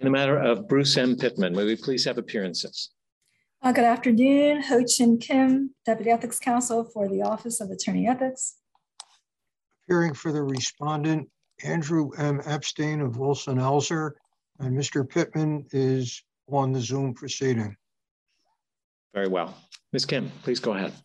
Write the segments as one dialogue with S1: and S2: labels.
S1: In the matter of Bruce M. Pittman, may we please have appearances?
S2: Good afternoon, Ho Chin Kim, Deputy Ethics Counsel for the Office of Attorney Ethics.
S3: Appearing for the respondent, Andrew M. Epstein of Wilson Elser, and Mr. Pittman is on the Zoom proceeding.
S1: Very well. Ms. Kim, please go ahead.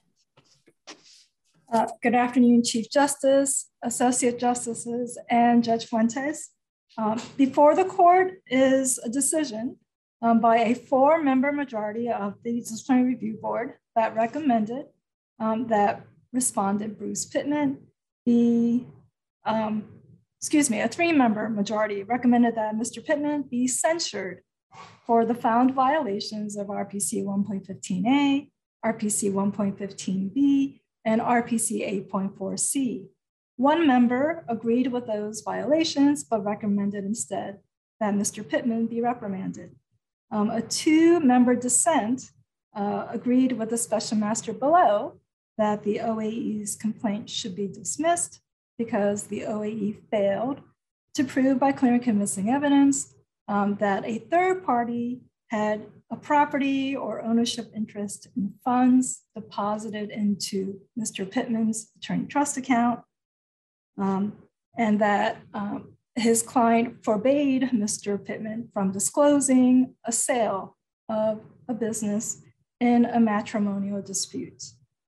S2: Good afternoon, Chief Justice, Associate Justices, and Judge Fuentes. Before the court is a decision by a 4-member majority of the Disciplinary Review Board that recommended that respondent Bruce Pittman be, a 3-member majority recommended that Mr. Pittman be censured for the found violations of RPC 1.15a, RPC 1.15b, and RPC 8.4c. 1 member agreed with those violations, but recommended instead that Mr. Pittman be reprimanded. A 2-member dissent agreed with the special master below that the OAE's complaint should be dismissed because the OAE failed to prove by clear and convincing evidence that a third party had a property or ownership interest in funds deposited into Mr. Pittman's attorney trust account, and that his client forbade Mr. Pittman from disclosing a sale of a business in a matrimonial dispute.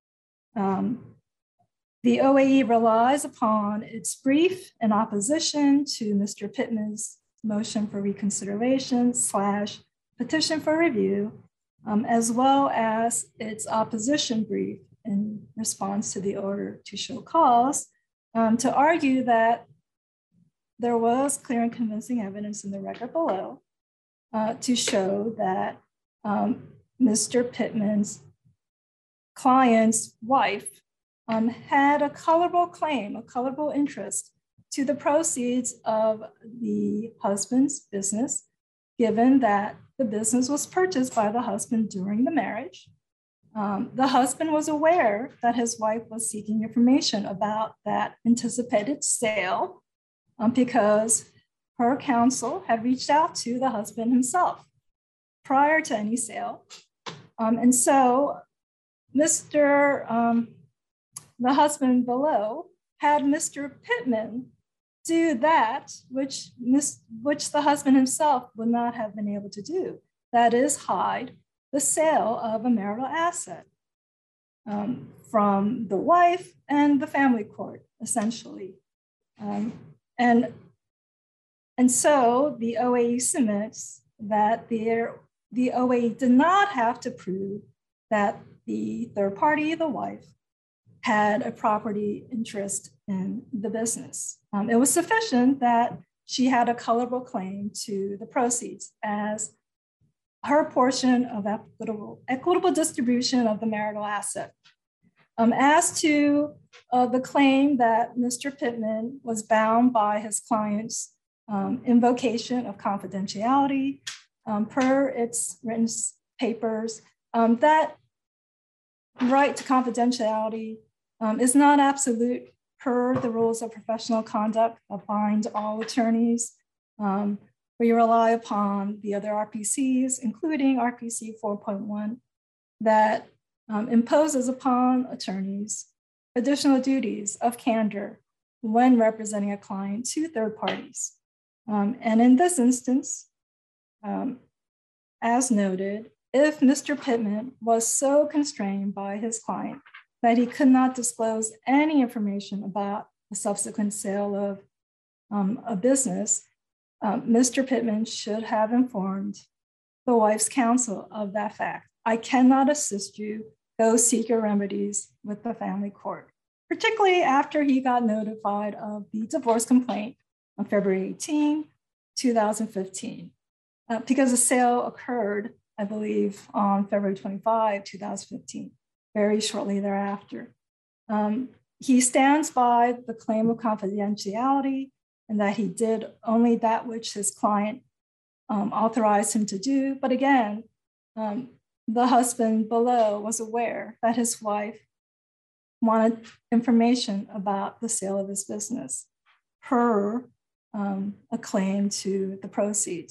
S2: The OAE relies upon its brief in opposition to Mr. Pittman's motion for reconsideration / petition for review, as well as its opposition brief in response to the order to show cause, to argue that there was clear and convincing evidence in the record below to show that Mr. Pittman's client's wife had a colorable claim, a colorable interest to the proceeds of the husband's business, given that the business was purchased by the husband during the marriage. The husband was aware that his wife was seeking information about that anticipated sale because her counsel had reached out to the husband himself prior to any sale. And so the husband below had Mr. Pittman do that which the husband himself would not have been able to do. That is, hide the sale of a marital asset from the wife and the family court, essentially. And so the OAE submits that the OAE did not have to prove that the third party, the wife, had a property interest in the business. It was sufficient that she had a colorable claim to the proceeds as her portion of equitable distribution of the marital asset. As to the claim that Mr. Pittman was bound by his client's invocation of confidentiality per its written papers, that right to confidentiality is not absolute per the rules of professional conduct that bind all attorneys. We rely upon the other RPCs, including RPC 4.1, that imposes upon attorneys additional duties of candor when representing a client to third parties. And in this instance, as noted, if Mr. Pittman was so constrained by his client that he could not disclose any information about the subsequent sale of a business, Mr. Pittman should have informed the wife's counsel of that fact. I cannot assist you, go seek your remedies with the family court, particularly after he got notified of the divorce complaint on February 18, 2015, because the sale occurred, I believe, on February 25, 2015, very shortly thereafter. He stands by the claim of confidentiality and that he did only that which his client authorized him to do. But again, the husband below was aware that his wife wanted information about the sale of his business per a claim to the proceeds.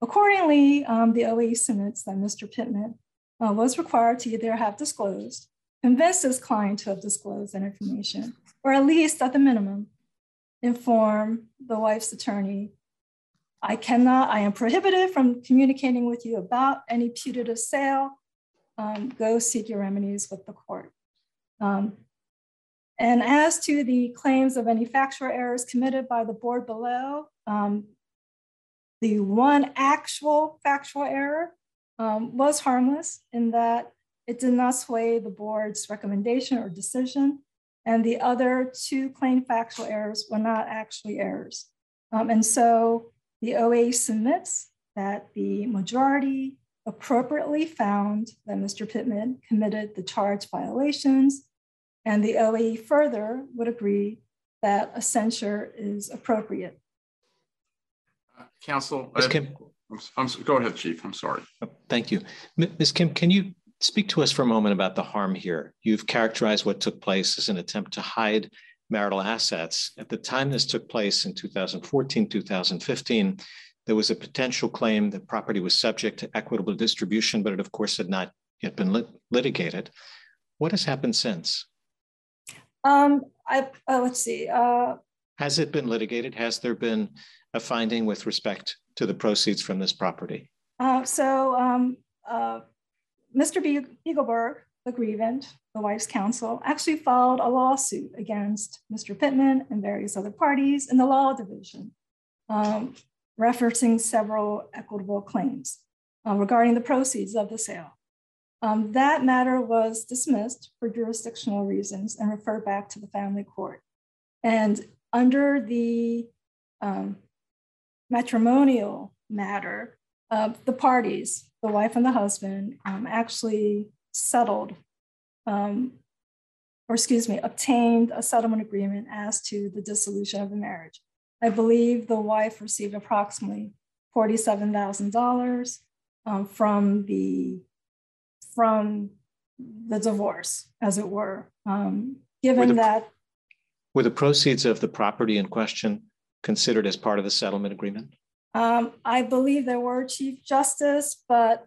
S2: Accordingly, the OAE submits that Mr. Pittman was required to either have disclosed, convinced his client to have disclosed that information, or at least at the minimum, inform the wife's attorney, I am prohibited from communicating with you about any putative sale. Go seek your remedies with the court. And as to the claims of any factual errors committed by the board below, the one actual factual error was harmless in that it did not sway the board's recommendation or decision, and the other two claimed factual errors were not actually errors. And so the OAE submits that the majority appropriately found that Mr. Pittman committed the charged violations, and the OAE further would agree that a censure is appropriate.
S4: Counsel,
S1: Ms. Kim.
S4: Go ahead, Chief. I'm sorry.
S1: Thank you. Ms. Kim, can you speak to us for a moment about the harm here? You've characterized what took place as an attempt to hide marital assets. At the time this took place in 2014, 2015, there was a potential claim that property was subject to equitable distribution, but it of course had not yet been litigated. What has happened since?
S2: Let's see.
S1: Has it been litigated? Has there been a finding with respect to the proceeds from this property?
S2: Mr. Beagleberg, the grievant, the wife's counsel, actually filed a lawsuit against Mr. Pittman and various other parties in the law division, referencing several equitable claims regarding the proceeds of the sale. That matter was dismissed for jurisdictional reasons and referred back to the family court. And under the matrimonial matter, the parties, the wife and the husband, actually settled, obtained a settlement agreement as to the dissolution of the marriage. I believe the wife received approximately $47,000 from the divorce, as it were.
S1: Were the proceeds of the property in question considered as part of the settlement agreement?
S2: I believe there were, Chief Justice, but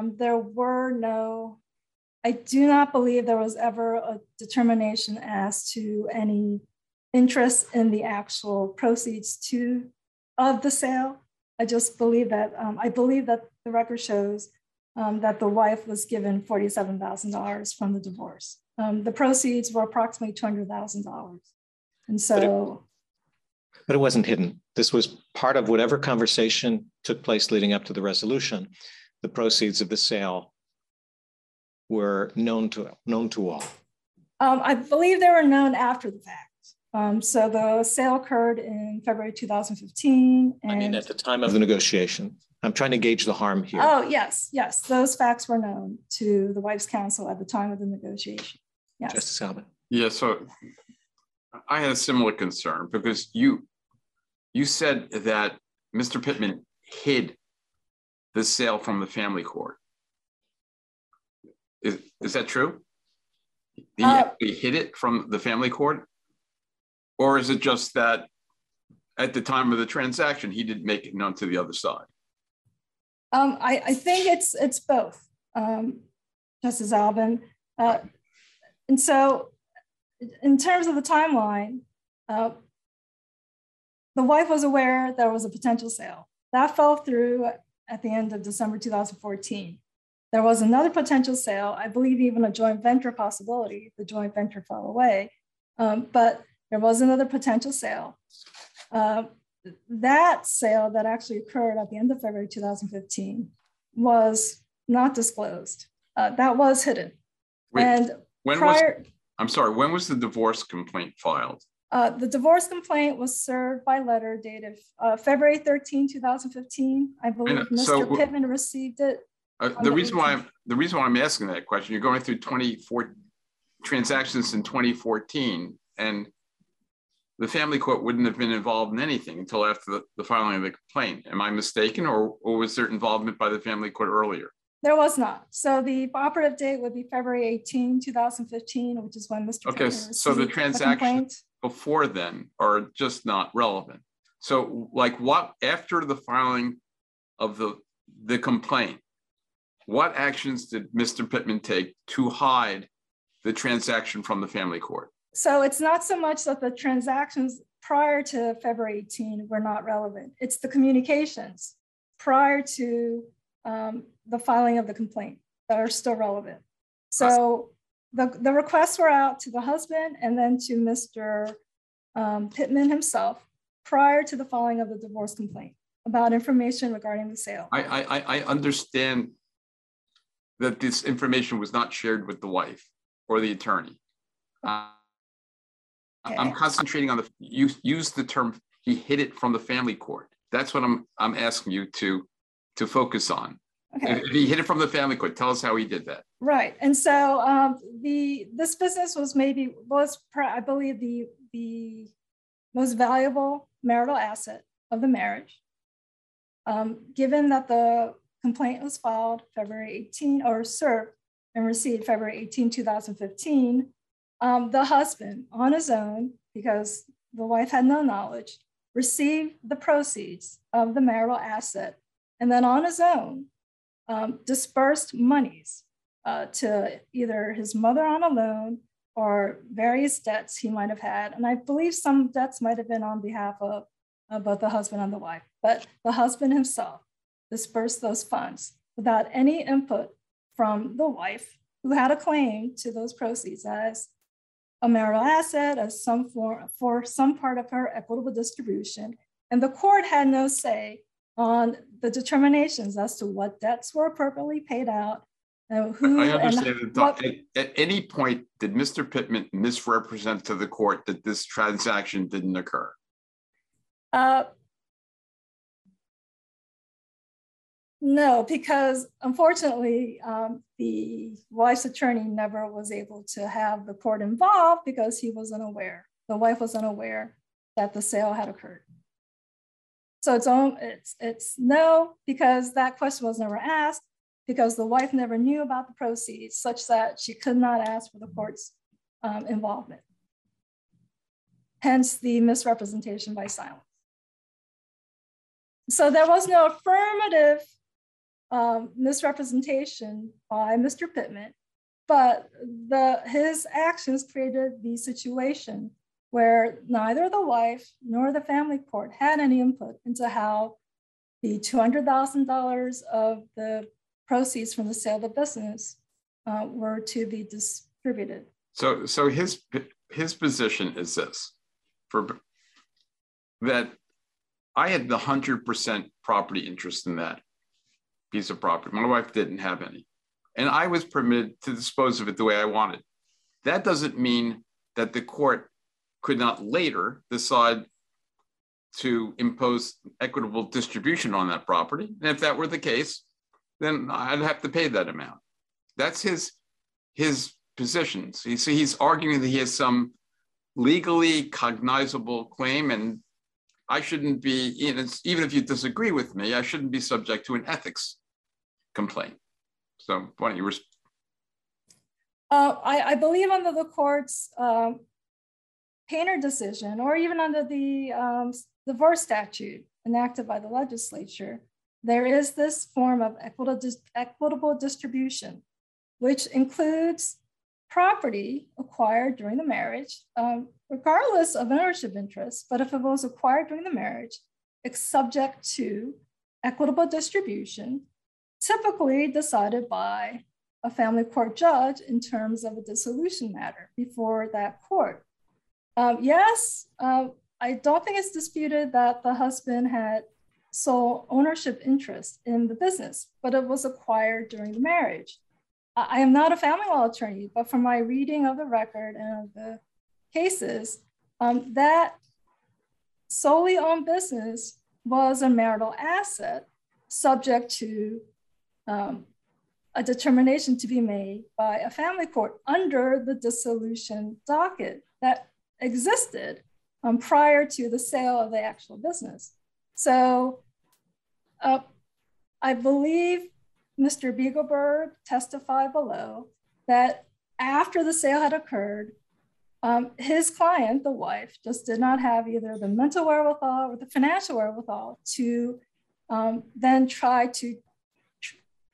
S2: I do not believe there was ever a determination as to any interest in the actual proceeds of the sale. I just believe that, the record shows that the wife was given $47,000 from the divorce. The proceeds were approximately $200,000. And so.
S1: But it wasn't hidden. This was part of whatever conversation took place leading up to the resolution. The proceeds of the sale were known to all.
S2: I believe they were known after the fact. So the sale occurred in February 2015. And I mean,
S1: at the time of the negotiation. I'm trying to gauge the harm here.
S2: Oh, yes. Those facts were known to the wife's counsel at the time of the negotiation. Yes.
S1: Justice Albin.
S4: Yeah, so I had a similar concern because you said that Mr. Pittman hid the sale from the family court. Is that true? He actually hid it from the family court? Or is it just that at the time of the transaction, he didn't make it known to the other side?
S2: I think it's both, Justice Albin. And so in terms of the timeline, the wife was aware there was a potential sale. That fell through at the end of December 2014. There was another potential sale, I believe even a joint venture possibility. The joint venture fell away, but there was another potential sale. That sale that actually occurred at the end of February 2015 was not disclosed. That was hidden.
S4: Wait, when was the divorce complaint filed?
S2: The divorce complaint was served by letter dated February 13, 2015. I believe Mr. Pittman received it.
S4: The reason why I'm asking that question, you're going through 24 transactions in 2014, and the family court wouldn't have been involved in anything until after the filing of the complaint. Am I mistaken, or was there involvement by the family court earlier?
S2: There was not. So the operative date would be February 18, 2015, which is when Mr. Pittman received
S4: so the transactions before then are just not relevant. So like what, after the filing of the the complaint, what actions did Mr. Pittman take to hide the transaction from the family court?
S2: So it's not so much that the transactions prior to February 18 were not relevant. It's the communications prior to the filing of the complaint that are still relevant. So the requests were out to the husband and then to Mr. Pittman himself prior to the filing of the divorce complaint about information regarding the sale.
S4: I understand that this information was not shared with the wife or the attorney.
S2: Okay.
S4: I'm concentrating on use the term he hid it from the family court. That's what I'm asking you to focus on.
S2: Okay.
S4: If he hid it from the family court, tell us how he did that.
S2: Right, and so this business was I believe the most valuable marital asset of the marriage. Given that the complaint was filed February 18 or served and received February 18, 2015, the husband on his own, because the wife had no knowledge, received the proceeds of the marital asset and then on his own dispersed monies to either his mother on a loan or various debts he might have had. And I believe some debts might have been on behalf of both the husband and the wife, but the husband himself dispersed those funds without any input from the wife, who had a claim to those proceeds as a marital asset, as for some part of her equitable distribution. And the court had no say on the determinations as to what debts were appropriately paid out. Who
S4: I understand. At any point, did Mr. Pittman misrepresent to the court that this transaction didn't occur?
S2: No, because unfortunately, the wife's attorney never was able to have the court involved because he was unaware. The wife was unaware that the sale had occurred. So it's no, because that question was never asked, because the wife never knew about the proceeds, such that she could not ask for the court's involvement. Hence the misrepresentation by silence. So there was no affirmative misrepresentation by Mr. Pittman, but his actions created the situation where neither the wife nor the family court had any input into how the $200,000 of the proceeds from the sale of the business were to be distributed.
S4: So his position is this: that I had the 100% property interest in that piece of property. My wife didn't have any, and I was permitted to dispose of it the way I wanted. That doesn't mean that the court could not later decide to impose equitable distribution on that property. And if that were the case, then I'd have to pay that amount. That's his position. So he's arguing that he has some legally cognizable claim, and I shouldn't be, even if you disagree with me, I shouldn't be subject to an ethics complaint. So why don't you respond?
S2: I believe under the court's Painter decision, or even under the divorce statute enacted by the legislature, there is this form of equitable distribution, which includes property acquired during the marriage, regardless of ownership interest, but if it was acquired during the marriage, it's subject to equitable distribution, typically decided by a family court judge in terms of a dissolution matter before that court. Yes, I don't think it's disputed that the husband had sole ownership interest in the business, but it was acquired during the marriage. I am not a family law attorney, but from my reading of the record and of the cases, that solely owned business was a marital asset subject to a determination to be made by a family court under the dissolution docket that existed prior to the sale of the actual business. So I believe Mr. Beagleberg testified below that after the sale had occurred, his client, the wife, just did not have either the mental wherewithal or the financial wherewithal to then try to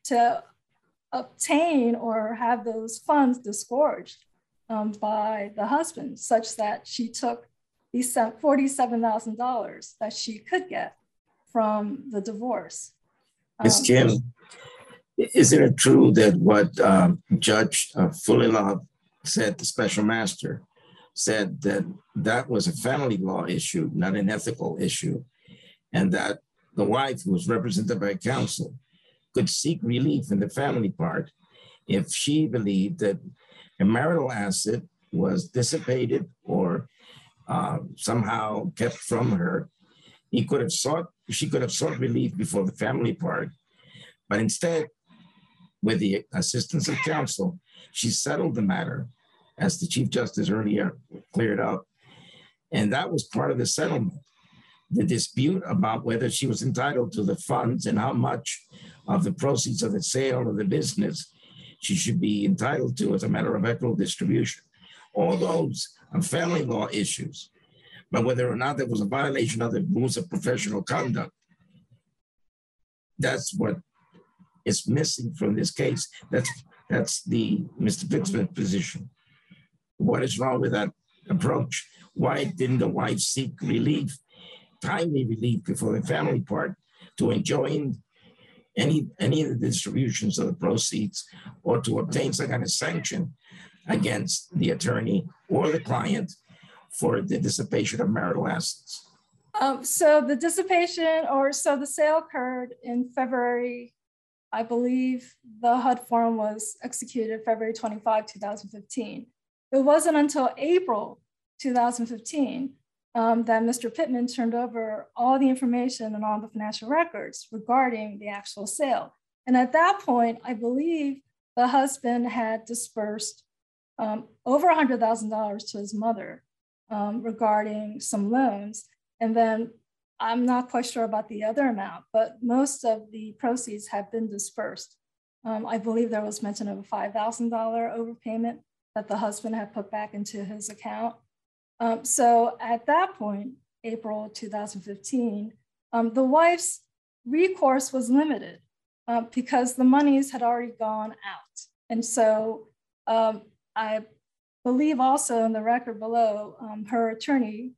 S2: to obtain or have those funds disgorged by the husband, such that she took these $47,000 that she could get from the divorce.
S5: Ms. Kim, isn't it true that what Judge Fulilov said, the special master, said that that was a family law issue, not an ethical issue, and that the wife, who was represented by counsel, could seek relief in the family part if she believed that a marital asset was dissipated or somehow kept from her? She could have sought relief before the family part, but instead, with the assistance of counsel, she settled the matter, as the Chief Justice earlier cleared up, and that was part of the settlement. The dispute about whether she was entitled to the funds and how much of the proceeds of the sale of the business she should be entitled to as a matter of equitable distribution. All those are family law issues. But whether or not there was a violation of the rules of professional conduct, that's what is missing from this case. That's the Mr. Pittman's position. What is wrong with that approach? Why didn't the wife seek relief, timely relief before the family part, to enjoin any of the distributions of the proceeds, or to obtain some kind of sanction against the attorney or the client for the dissipation of marital assets?
S2: So the dissipation, the sale occurred in February. I believe the HUD form was executed February 25, 2015. It wasn't until April 2015 that Mr. Pittman turned over all the information and all the financial records regarding the actual sale. And at that point, I believe the husband had dispersed over $100,000 to his mother regarding some loans. And then I'm not quite sure about the other amount, but most of the proceeds have been dispersed. I believe there was mention of a $5,000 overpayment that the husband had put back into his account. So at that point, April 2015, the wife's recourse was limited because the monies had already gone out. And so I believe also in the record below, her attorney,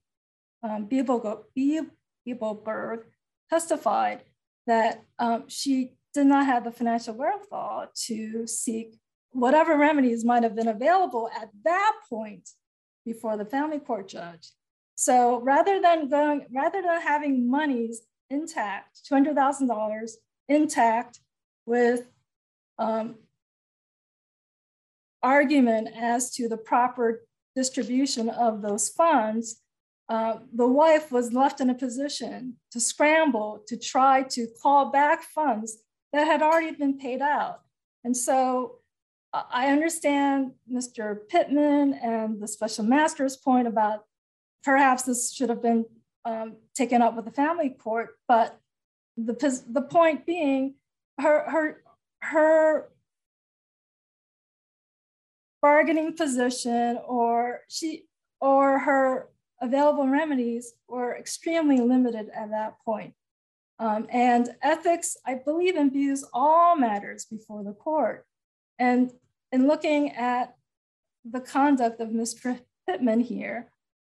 S2: Biebelberg, testified that she did not have the financial wherewithal to seek whatever remedies might have been available at that point before the family court judge. So rather than having monies intact, $200,000 intact with argument as to the proper distribution of those funds, the wife was left in a position to scramble to try to call back funds that had already been paid out. And so I understand Mr. Pittman and the special master's point about perhaps this should have been taken up with the family court, but the point being her bargaining position or her available remedies were extremely limited at that point. And ethics, I believe, imbues all matters before the court. And in looking at the conduct of Mr. Pittman here,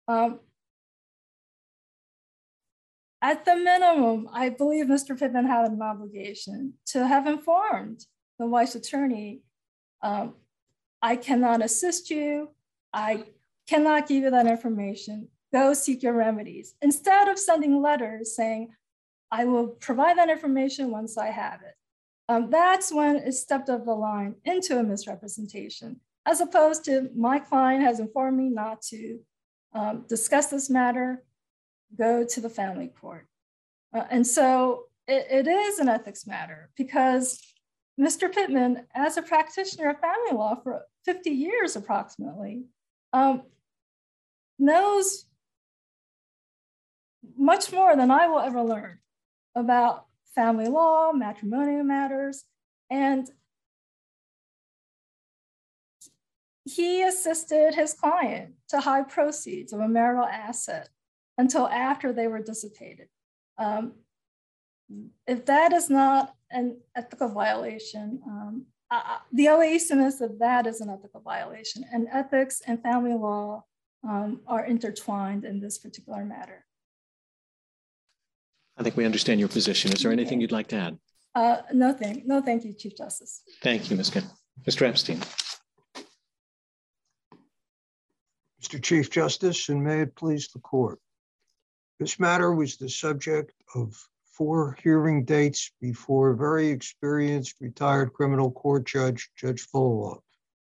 S2: at the minimum, I believe Mr. Pittman had an obligation to have informed the wife's attorney, I cannot assist you, I cannot give you that information, go seek your remedies. Instead of sending letters saying, I will provide that information once I have it. That's when it stepped over the line into a misrepresentation, as opposed to my client has informed me not to discuss this matter, go to the family court. And so it is an ethics matter because Mr. Pittman, as a practitioner of family law for 50 years approximately, knows much more than I will ever learn about family law, matrimonial matters, and he assisted his client to hide proceeds of a marital asset until after they were dissipated. If that is not an ethical violation. The OAE submits that is an ethical violation, and ethics and family law are intertwined in this particular matter.
S1: I think we understand your position. Is there anything you'd like to add?
S2: No, thank you, Chief Justice.
S1: Thank you, Ms. Kim. Mr. Epstein.
S3: Mr. Chief Justice, and may it please the court. This matter was the subject of 4 hearing dates before a very experienced retired criminal court judge, Judge Fullalove.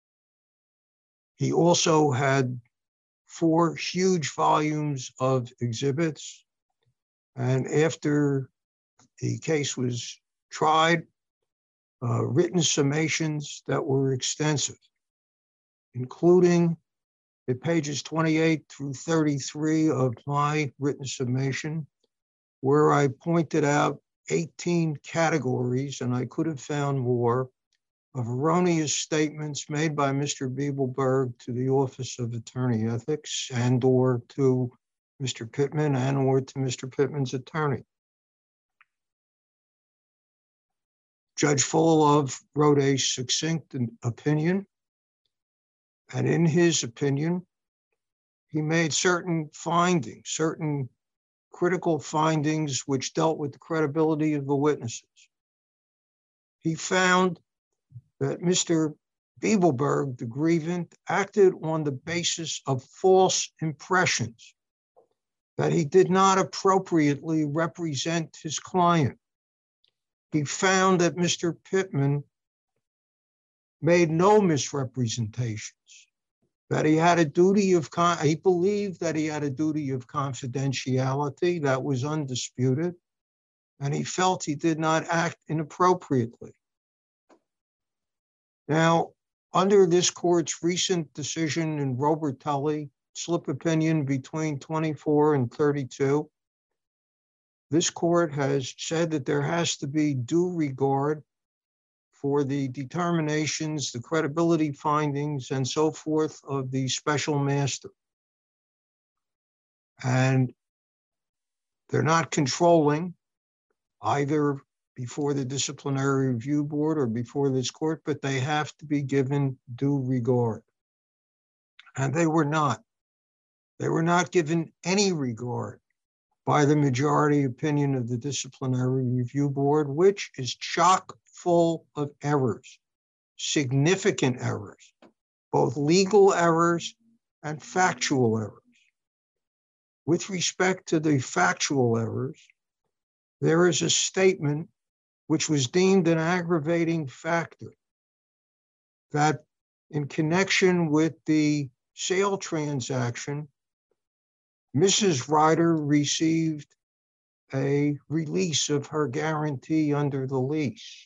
S3: He also had 4 huge volumes of exhibits. And after the case was tried, written summations that were extensive, including at pages 28 through 33 of my written summation, where I pointed out 18 categories, and I could have found more, of erroneous statements made by Mr. Biebelberg to the Office of Attorney Ethics and or to Mr. Pittman and or to Mr. Pittman's attorney. Judge Fullalove wrote a succinct opinion, and in his opinion, he made certain findings, certain critical findings which dealt with the credibility of the witnesses. He found that Mr. Biebelberg, the grievant, acted on the basis of false impressions, that he did not appropriately represent his client. He found that Mr. Pittman made no misrepresentations, that he had a duty of, he believed that he had a duty of confidentiality that was undisputed, and he felt he did not act inappropriately. Now, under this court's recent decision in Robertelli, slip opinion between 24 and 32, this court has said that there has to be due regard for the determinations, the credibility findings, and so forth of the special master. And they're not controlling either before the disciplinary review board or before this court, but they have to be given due regard. And they were not. They were not given any regard by the majority opinion of the disciplinary review board, which is chock full of errors, significant errors, both legal errors and factual errors. With respect to the factual errors, there is a statement which was deemed an aggravating factor, that in connection with the sale transaction, Mrs. Ryder received a release of her guarantee under the lease.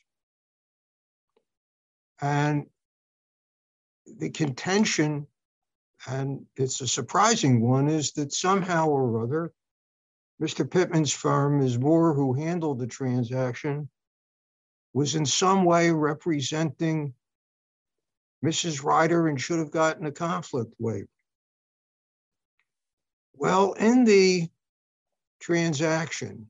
S3: And the contention, and it's a surprising one, is that somehow or other, Mr. Pittman's firm, Ms. Moore, who handled the transaction, was in some way representing Mrs. Ryder and should have gotten a conflict waiver. Well, in the transaction,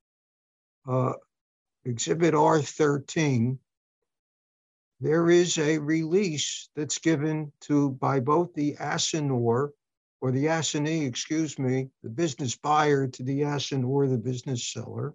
S3: Exhibit R13, there is a release that's given to by both the assignor, or the assignee, excuse me, the business buyer to the assignor, the business seller.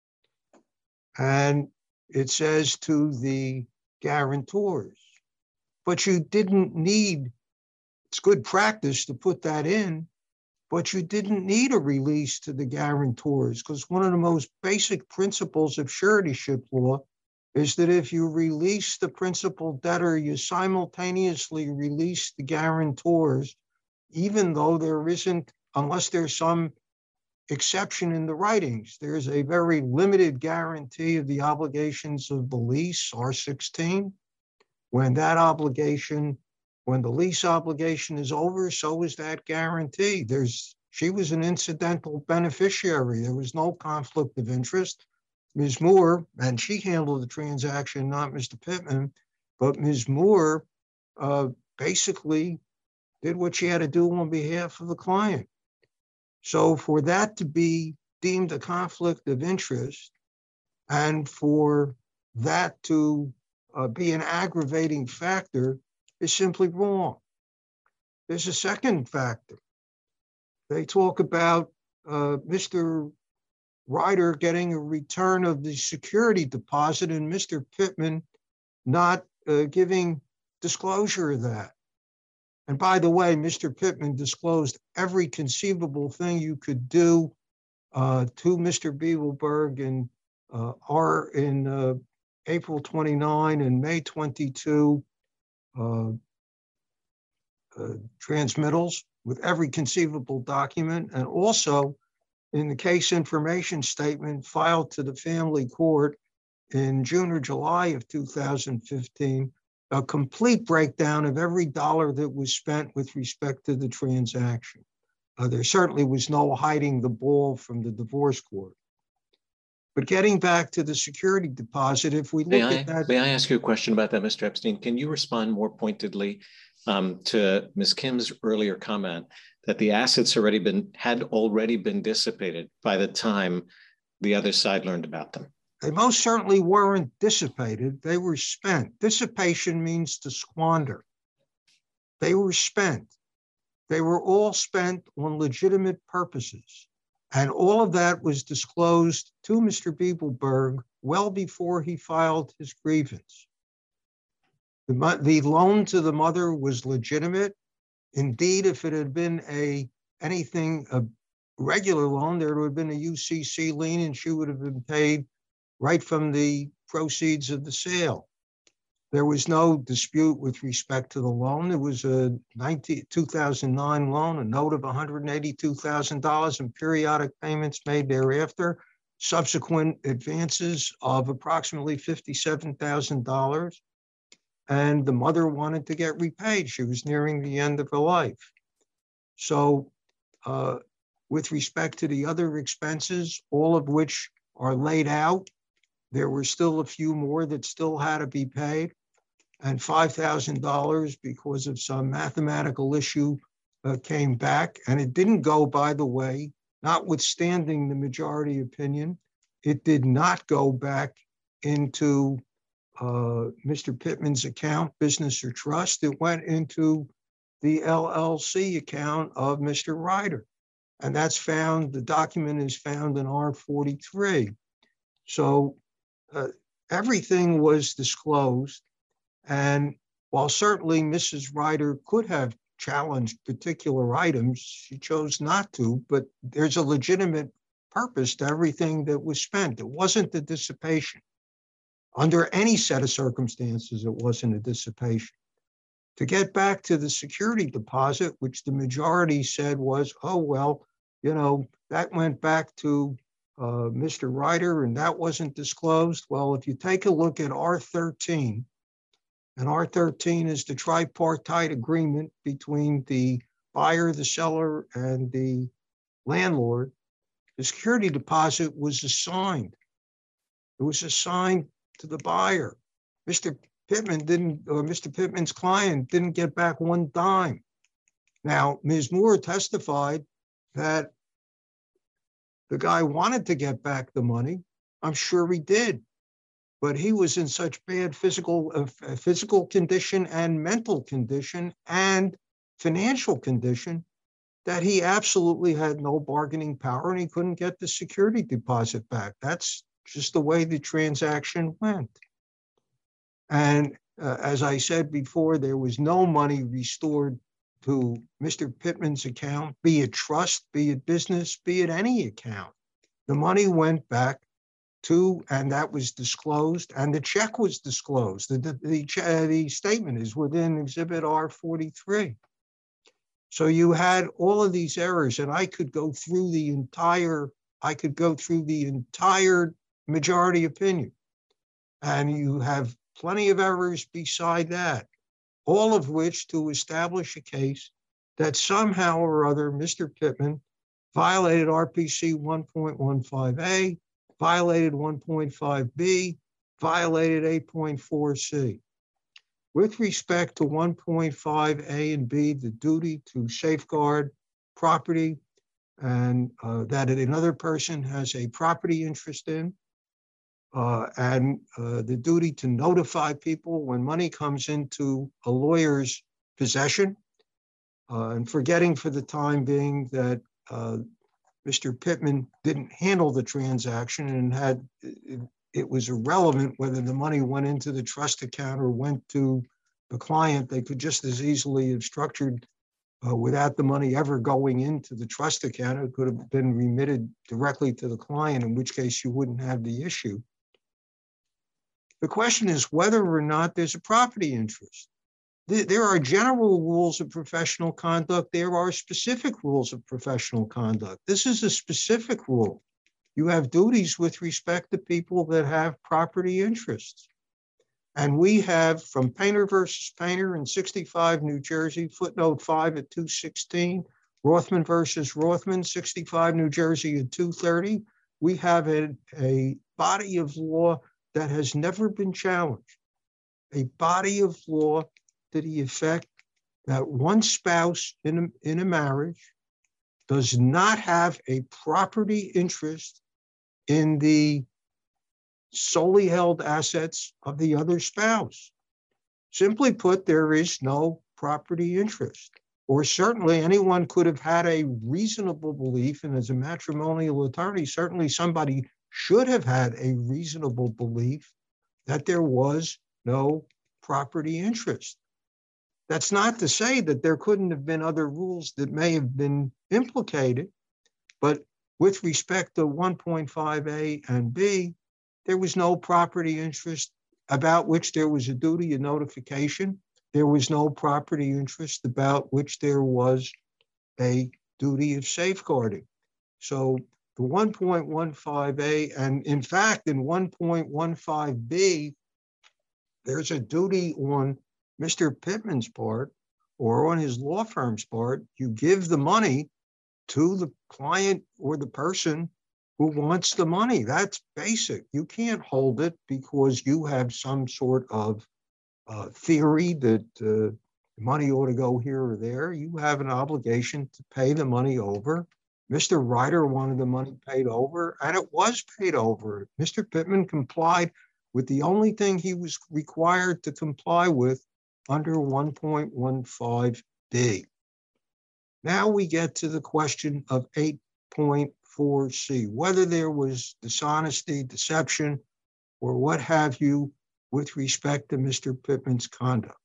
S3: And it says to the guarantors, but you didn't need, it's good practice to put that in, but you didn't need a release to the guarantors, because one of the most basic principles of suretyship law is that if you release the principal debtor, you simultaneously release the guarantors, even though there isn't, unless there's some exception in the writings. There's a very limited guarantee of the obligations of the lease, R16. When that obligation, when the lease obligation is over, so is that guarantee. She was an incidental beneficiary. There was no conflict of interest. Ms. Moore, and she handled the transaction, not Mr. Pittman, but Ms. Moore basically did what she had to do on behalf of the client. So for that to be deemed a conflict of interest, and for that to be an aggravating factor is simply wrong. There's a second factor. They talk about Mr. Ryder getting a return of the security deposit and Mr. Pittman not giving disclosure of that. And by the way, Mr. Pittman disclosed every conceivable thing you could do to Mr. Bevelberg in April 29 and May 22 transmittals with every conceivable document, and also in the case information statement filed to the family court in June or July of 2015, a complete breakdown of every dollar that was spent with respect to the transaction. There certainly was no hiding the ball from the divorce court. But getting back to the security deposit, if we look at that—
S1: May I ask you a question about that, Mr. Epstein? Can you respond more pointedly to Ms. Kim's earlier comment that the assets had already been dissipated by the time the other side learned about them?
S3: They most certainly weren't dissipated. They were spent. Dissipation means to squander. They were spent. They were all spent on legitimate purposes. And all of that was disclosed to Mr. Bevelberg well before he filed his grievance. The loan to the mother was legitimate. Indeed, if it had been a regular loan, there would have been a UCC lien and she would have been paid right from the proceeds of the sale. There was no dispute with respect to the loan. It was a 2009 loan, a note of $182,000 and periodic payments made thereafter, subsequent advances of approximately $57,000. And the mother wanted to get repaid. She was nearing the end of her life. So with respect to the other expenses, all of which are laid out, there were still a few more that still had to be paid, and $5,000 because of some mathematical issue came back. And it didn't go, by the way, notwithstanding the majority opinion, it did not go back into Mr. Pittman's account, business or trust. It went into the LLC account of Mr. Ryder. And that's found, the document is found in R43. So everything was disclosed. And while certainly Mrs. Ryder could have challenged particular items, she chose not to, but there's a legitimate purpose to everything that was spent. It wasn't the dissipation. Under any set of circumstances, it wasn't a dissipation. To get back to the security deposit, which the majority said was, oh, well, you know, that went back to Mr. Ryder and that wasn't disclosed. Well, if you take a look at R13, and R13 is the tripartite agreement between the buyer, the seller, and the landlord, the security deposit was assigned. It was assigned to the buyer. Mr. Pittman's client didn't get back one dime. Now, Ms. Moore testified that the guy wanted to get back the money. I'm sure he did, but he was in such bad physical condition and mental condition and financial condition that he absolutely had no bargaining power and he couldn't get the security deposit back. That's just the way the transaction went. And as I said before, there was no money restored to Mr. Pittman's account, be it trust, be it business, be it any account. The money went back to, and that was disclosed, and the check was disclosed. The statement is within Exhibit R43. So you had all of these errors, and I could go through the entire majority opinion, and you have plenty of errors beside that, all of which to establish a case that somehow or other Mr. Pittman violated RPC 1.15A, violated 1.5B, violated 8.4C. With respect to 1.5A and B, the duty to safeguard property and that another person has a property interest in, and the duty to notify people when money comes into a lawyer's possession, and forgetting for the time being that Mr. Pittman didn't handle the transaction and it was irrelevant whether the money went into the trust account or went to the client. They could just as easily have structured without the money ever going into the trust account. It could have been remitted directly to the client, in which case you wouldn't have the issue. The question is whether or not there's a property interest. There are general rules of professional conduct. There are specific rules of professional conduct. This is a specific rule. You have duties with respect to people that have property interests. And we have from Painter versus Painter in 65, New Jersey, footnote 5 at 216, Rothman versus Rothman, 65, New Jersey at 230. We have a body of law that has never been challenged, a body of law to the effect that one spouse in a marriage does not have a property interest in the solely held assets of the other spouse. Simply put, there is no property interest. Or certainly anyone could have had a reasonable belief, and as a matrimonial attorney, certainly somebody should have had a reasonable belief that there was no property interest. That's not to say that there couldn't have been other rules that may have been implicated, but with respect to 1.5A and B, there was no property interest about which there was a duty of notification. There was no property interest about which there was a duty of safeguarding. So the 1.15A, and in fact, in 1.15B, there's a duty on Mr. Pittman's part or on his law firm's part. You give the money to the client or the person who wants the money. That's basic. You can't hold it because you have some sort of theory that money ought to go here or there. You have an obligation to pay the money over. Mr. Ryder wanted the money paid over, and it was paid over. Mr. Pittman complied with the only thing he was required to comply with under 1.15B. Now we get to the question of 8.4C, whether there was dishonesty, deception, or what have you with respect to Mr. Pittman's conduct.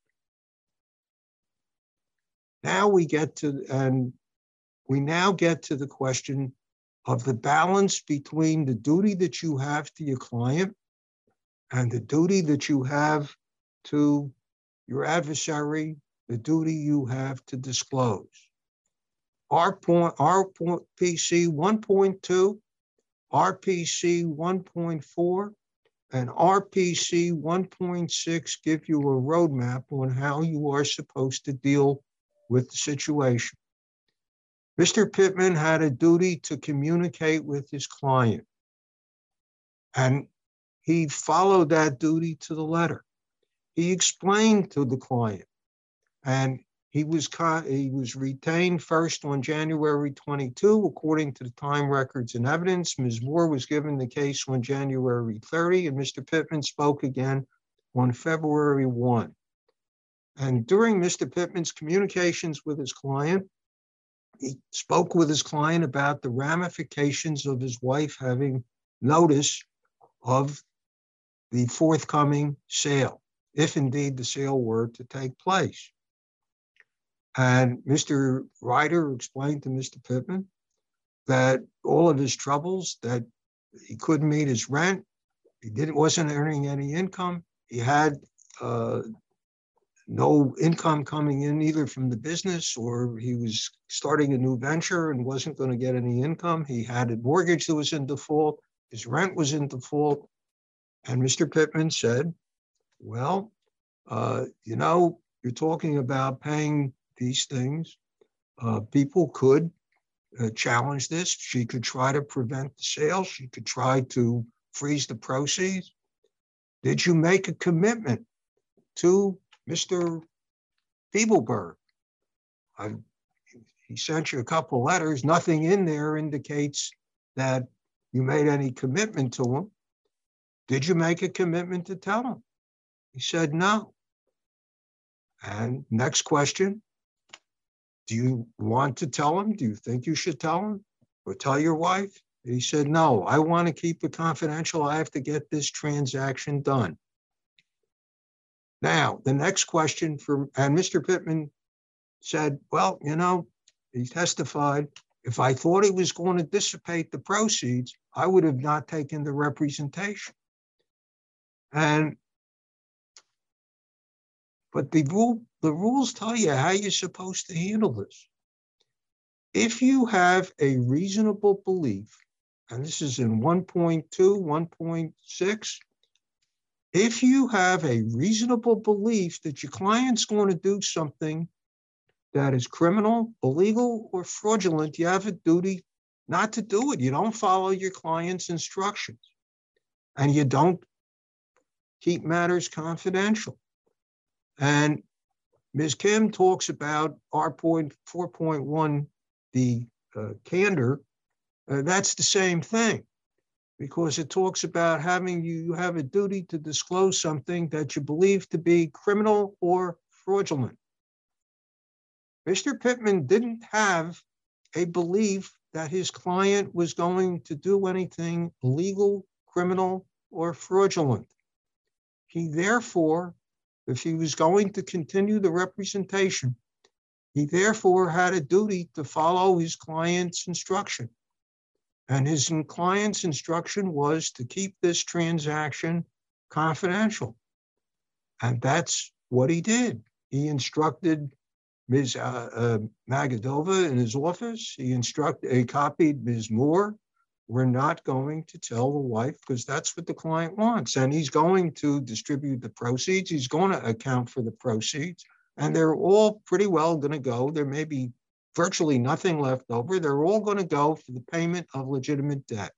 S3: Now we get to, and we now get to the question of the balance between the duty that you have to your client and the duty that you have to your adversary, the duty you have to disclose. RPC 1.2, RPC 1.4, and RPC 1.6 give you a roadmap on how you are supposed to deal with the situation. Mr. Pittman had a duty to communicate with his client, and he followed that duty to the letter. He explained to the client, and he was retained first on January 22, according to the time records and evidence. Ms. Moore was given the case on January 30, and Mr. Pittman spoke again on February 1. And during Mr. Pittman's communications with his client, he spoke with his client about the ramifications of his wife having notice of the forthcoming sale, if indeed the sale were to take place. And Mr. Ryder explained to Mr. Pittman that all of his troubles, that he couldn't meet his rent, wasn't earning any income, he had no income coming in either from the business, or he was starting a new venture and wasn't going to get any income. He had a mortgage that was in default, his rent was in default. And Mr. Pittman said, well, you're talking about paying these things. People could challenge this. She could try to prevent the sale. She could try to freeze the proceeds. Did you make a commitment to Mr. Fiebelberg? He sent you a couple of letters. Nothing in there indicates that you made any commitment to him. did you make a commitment to tell him? He said, no. And next question, do you want to tell him? Do you think you should tell him or tell your wife? He said, no, I want to keep it confidential. I have to get this transaction done. Now, the next question and Mr. Pittman said, well, you know, he testified, if I thought he was going to dissipate the proceeds, I would have not taken the representation. But the rules tell you how you're supposed to handle this. If you have a reasonable belief, and this is in 1.2, 1.6, if you have a reasonable belief that your client's going to do something that is criminal, illegal, or fraudulent, you have a duty not to do it. You don't follow your client's instructions, and you don't keep matters confidential. And Ms. Kim talks about our point 4.1, the candor. That's the same thing, because it talks about you have a duty to disclose something that you believe to be criminal or fraudulent. Mr. Pittman didn't have a belief that his client was going to do anything illegal, criminal, or fraudulent. He therefore, if he was going to continue the representation, he therefore had a duty to follow his client's instruction. And his client's instruction was to keep this transaction confidential. And that's what he did. He instructed Ms. Magadova in his office. He copied Ms. Moore. We're not going to tell the wife because that's what the client wants. And he's going to distribute the proceeds. He's going to account for the proceeds. And they're all pretty well going to go. There may be virtually nothing left over. They're all going to go for the payment of legitimate debt.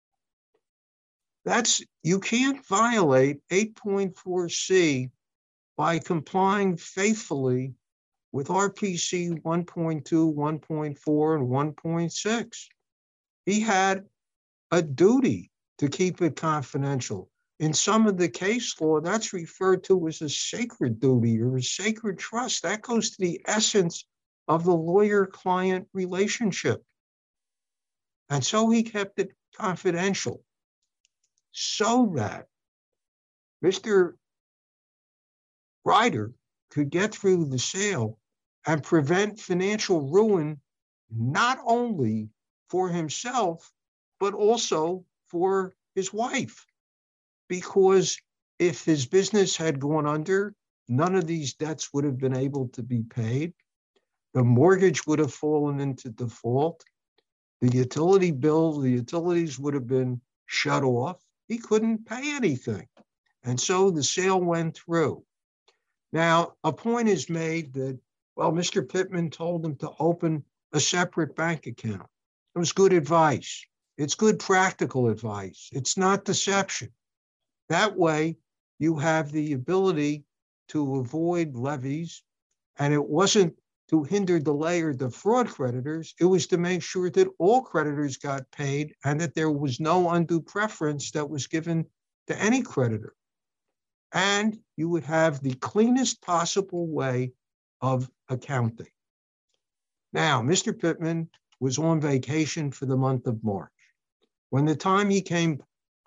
S3: You can't violate 8.4C by complying faithfully with RPC 1.2, 1.4, and 1.6. He had a duty to keep it confidential. In some of the case law, that's referred to as a sacred duty or a sacred trust. That goes to the essence of the lawyer-client relationship. And so he kept it confidential so that Mr. Ryder could get through the sale and prevent financial ruin, not only for himself, but also for his wife. Because if his business had gone under, none of these debts would have been able to be paid. The mortgage would have fallen into default. The utility bill, the utilities would have been shut off. He couldn't pay anything. And so the sale went through. Now, a point is made that, well, Mr. Pittman told him to open a separate bank account. It was good advice. It's good practical advice. It's not deception. That way, you have the ability to avoid levies, and it wasn't to hinder, delay, or defraud creditors. It was to make sure that all creditors got paid and that there was no undue preference that was given to any creditor. And you would have the cleanest possible way of accounting. Now, Mr. Pittman was on vacation for the month of March. When the time he came,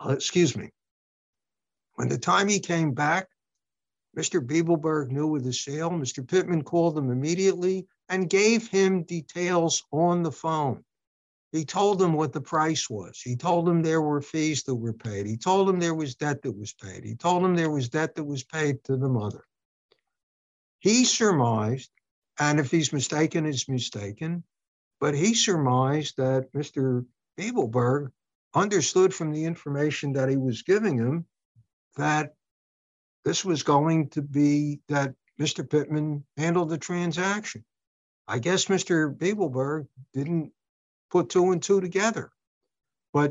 S3: when the time he came back, Mr. Biebelberg knew of the sale. Mr. Pittman called him immediately and gave him details on the phone. He told him what the price was. He told him there were fees that were paid. He told him there was debt that was paid. He told him there was debt that was paid to the mother. He surmised, and if he's mistaken, he's mistaken, but he surmised that Mr. Biebelberg understood from the information that he was giving him that this was going to be that Mr. Pittman handled the transaction. I guess Mr. Biebelberg didn't put two and two together, but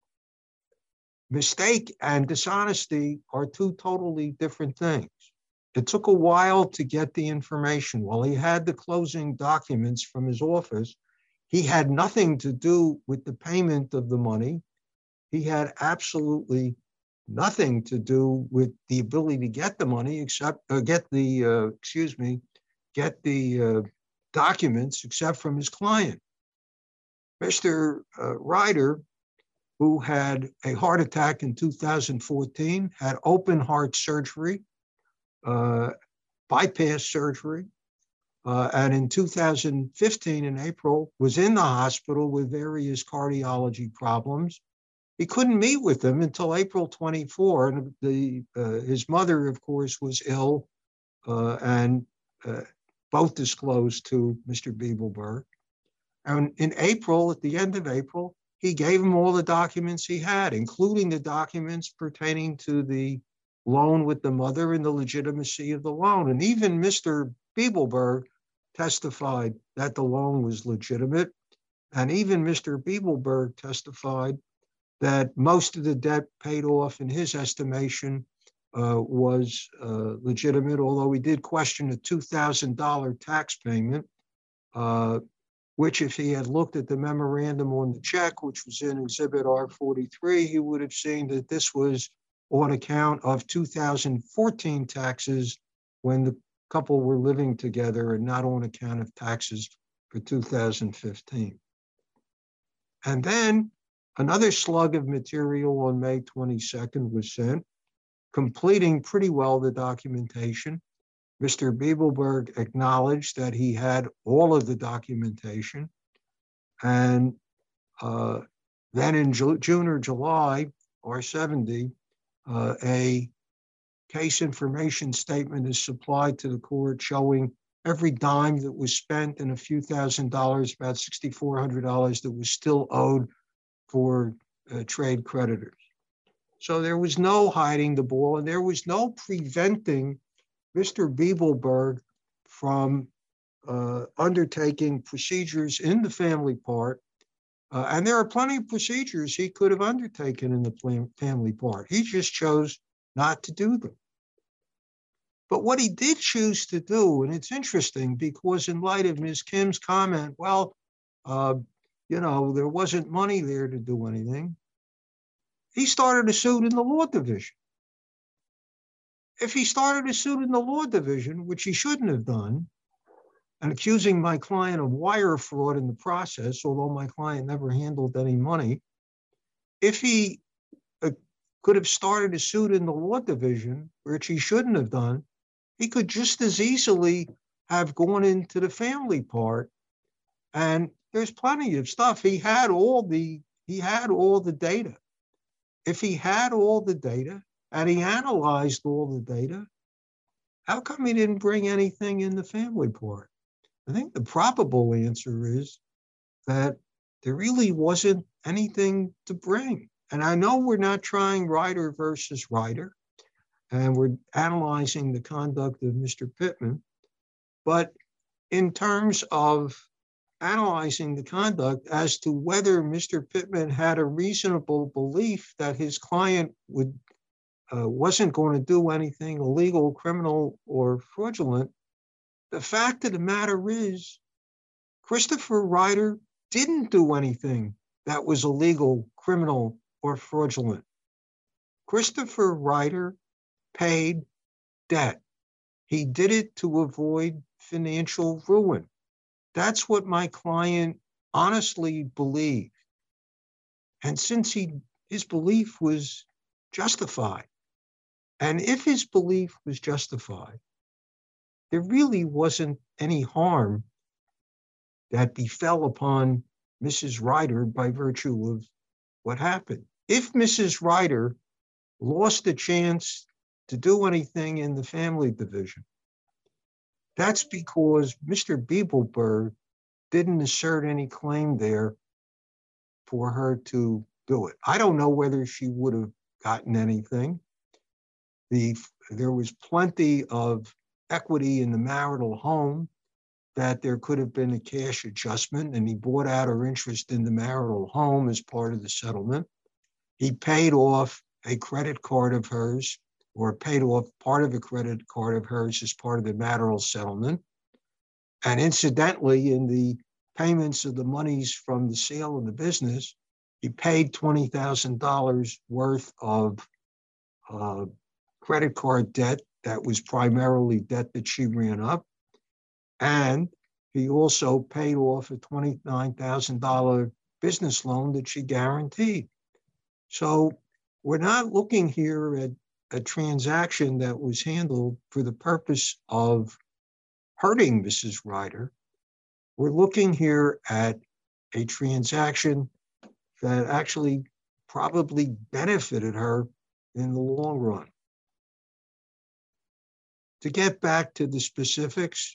S3: mistake and dishonesty are two totally different things. It took a while to get the information. While he had the closing documents from his office, he had nothing to do with the payment of the money. He had absolutely nothing to do with the ability to get the money except get the documents except from his client. Mr. Ryder, who had a heart attack in 2014, had open heart surgery, bypass surgery, and in 2015, in April, was in the hospital with various cardiology problems. He couldn't meet with them until April 24, and his mother, of course, was ill, and both disclosed to Mr. Biebelberg. And in April, at the end of April, he gave him all the documents he had, including the documents pertaining to the loan with the mother and the legitimacy of the loan. And even Mr. Biebelberg testified that the loan was legitimate. And even Mr. Biebelberg testified that most of the debt paid off, in his estimation, was legitimate, although he did question a $2,000 tax payment, which if he had looked at the memorandum on the check, which was in Exhibit R43, he would have seen that this was on account of 2014 taxes when the couple were living together and not on account of taxes for 2015. And then another slug of material on May 22nd was sent, completing pretty well the documentation. Mr. Biebelberg acknowledged that he had all of the documentation. And then in June or July, R70, a case information statement is supplied to the court showing every dime that was spent and a few $1,000s, about $6,400 that was still owed for trade creditors. So there was no hiding the ball, and there was no preventing Mr. Biebelberg from undertaking procedures in the family part. And there are plenty of procedures he could have undertaken in the family part. He just chose not to do them. But what he did choose to do, and it's interesting because in light of Ms. Kim's comment, well, there wasn't money there to do anything. He started a suit in the law division. If he started a suit in the law division, which he shouldn't have done, and accusing my client of wire fraud in the process, although my client never handled any money, if he could have started a suit in the law division, which he shouldn't have done, he could just as easily have gone into the family part. And there's plenty of stuff. He had all the data. If he had all the data and he analyzed all the data, how come he didn't bring anything in the family part? I think the probable answer is that there really wasn't anything to bring. And I know we're not trying Ryder versus Ryder, and we're analyzing the conduct of Mr. Pittman, but in terms of analyzing the conduct as to whether Mr. Pittman had a reasonable belief that his client wasn't going to do anything illegal, criminal, or fraudulent, the fact of the matter is Christopher Ryder didn't do anything that was illegal, criminal, or fraudulent. Christopher Ryder paid debt. He did it to avoid financial ruin. That's what my client honestly believed. And since his belief was justified, and if his belief was justified, there really wasn't any harm that befell upon Mrs. Ryder by virtue of what happened. If Mrs. Ryder lost the chance to do anything in the family division, that's because Mr. Biebelberg didn't assert any claim there for her to do it. I don't know whether she would have gotten anything. There was plenty of equity in the marital home that there could have been a cash adjustment, and he bought out her interest in the marital home as part of the settlement. He paid off a credit card of hers, or paid off part of a credit card of hers as part of the marital settlement. And incidentally, in the payments of the monies from the sale of the business, he paid $20,000 worth of credit card debt that was primarily debt that she ran up. And he also paid off a $29,000 business loan that she guaranteed. So we're not looking here at a transaction that was handled for the purpose of hurting Mrs. Ryder. We're looking here at a transaction that actually probably benefited her in the long run. To get back to the specifics,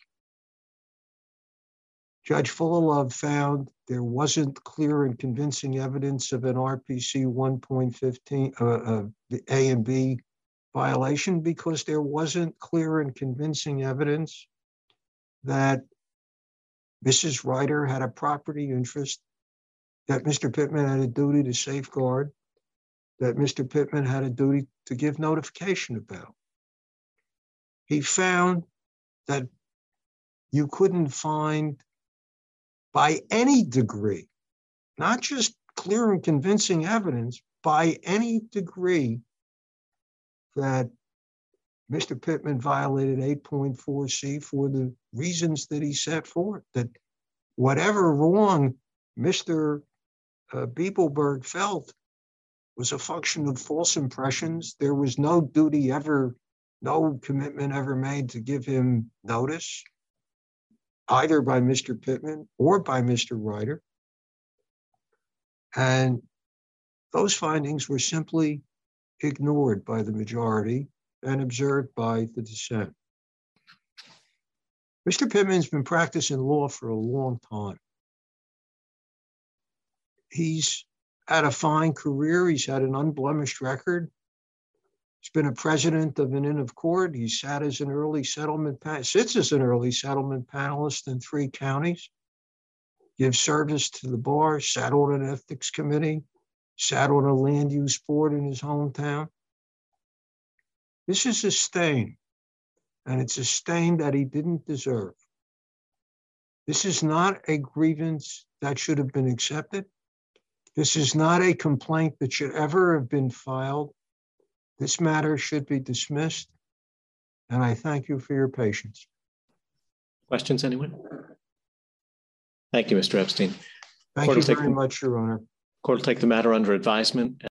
S3: Judge Fullilove found there wasn't clear and convincing evidence of an RPC 1.15 the A and B violation because there wasn't clear and convincing evidence that Mrs. Ryder had a property interest, that Mr. Pittman had a duty to safeguard, that Mr. Pittman had a duty to give notification about. He found that you couldn't find by any degree, not just clear and convincing evidence, by any degree that Mr. Pittman violated 8.4C for the reasons that he set forth, that whatever wrong Mr. Biebelberg felt was a function of false impressions. There was no duty ever, no commitment ever made to give him notice, either by Mr. Pittman or by Mr. Ryder. And those findings were simply ignored by the majority and observed by the dissent. Mr. Pittman's been practicing law for a long time. He's had a fine career. He's had an unblemished record. He's been a president of an Inn of Court. He sat as an early settlement, sits as an early settlement panelist in 3 counties, gives service to the bar, sat on an ethics committee, sat on a land use board in his hometown. This is a stain, and it's a stain that he didn't deserve. This is not a grievance that should have been accepted. This is not a complaint that should ever have been filed. This matter should be dismissed, and I thank you for your patience.
S1: Questions, anyone? Thank you, Mr. Epstein.
S3: Thank you very much, Your Honor.
S1: Court will take the matter under advisement.